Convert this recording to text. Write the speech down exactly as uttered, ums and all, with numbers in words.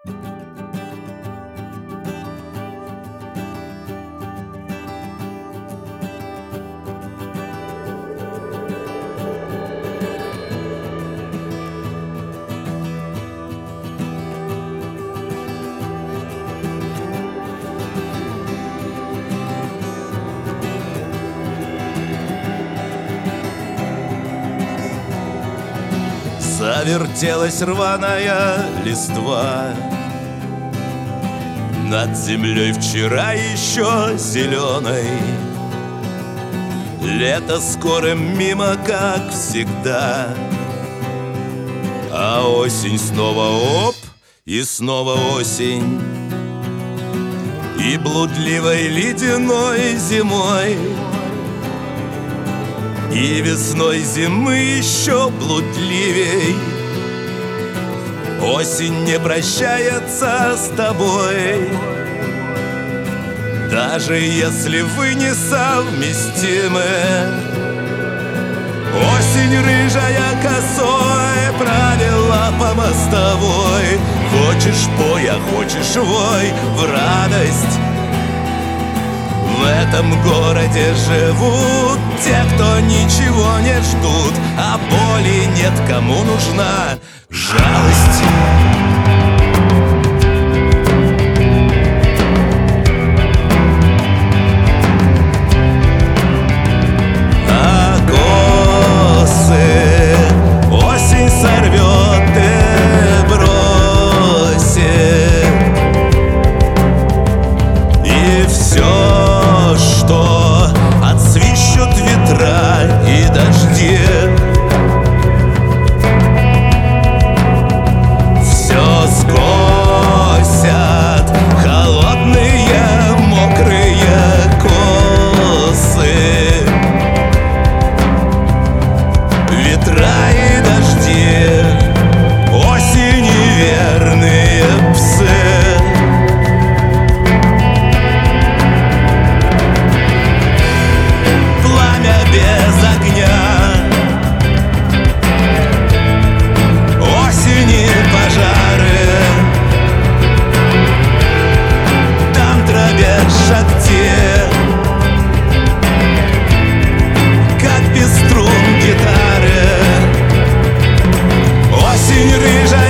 Завертелась рваная листва над землей вчера еще зеленой. Лето скорым мимо, как всегда, а осень снова оп, и снова осень. И блудливой ледяной зимой, и весной зимы еще блудливей. Осень не прощается с тобой, даже если вы не совместимы. Осень рыжая косой правила по мостовой. Хочешь пой, а хочешь вой в радость. В этом городе живут те, кто ничего не ждут, а боли нет, кому нужна жалость. А косы осень сорвет и бросит, и все, что отсвищут ветра и дожди, все скосят холодные мокрые косы. Ветра и дожди, осени верные псы. Без огня, осени пожары, там травят шахте, как без струн гитары. Осень рыжая